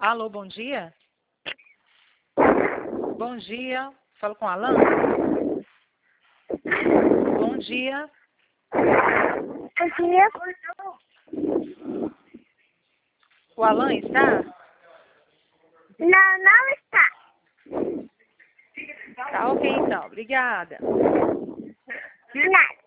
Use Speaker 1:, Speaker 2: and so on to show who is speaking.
Speaker 1: Alô, bom dia? Bom dia. Falo com o Alan? Bom dia.
Speaker 2: Bom dia.
Speaker 1: O Alan está?
Speaker 2: Não, não está.
Speaker 1: Tá ok, então. Obrigada.
Speaker 2: Nada.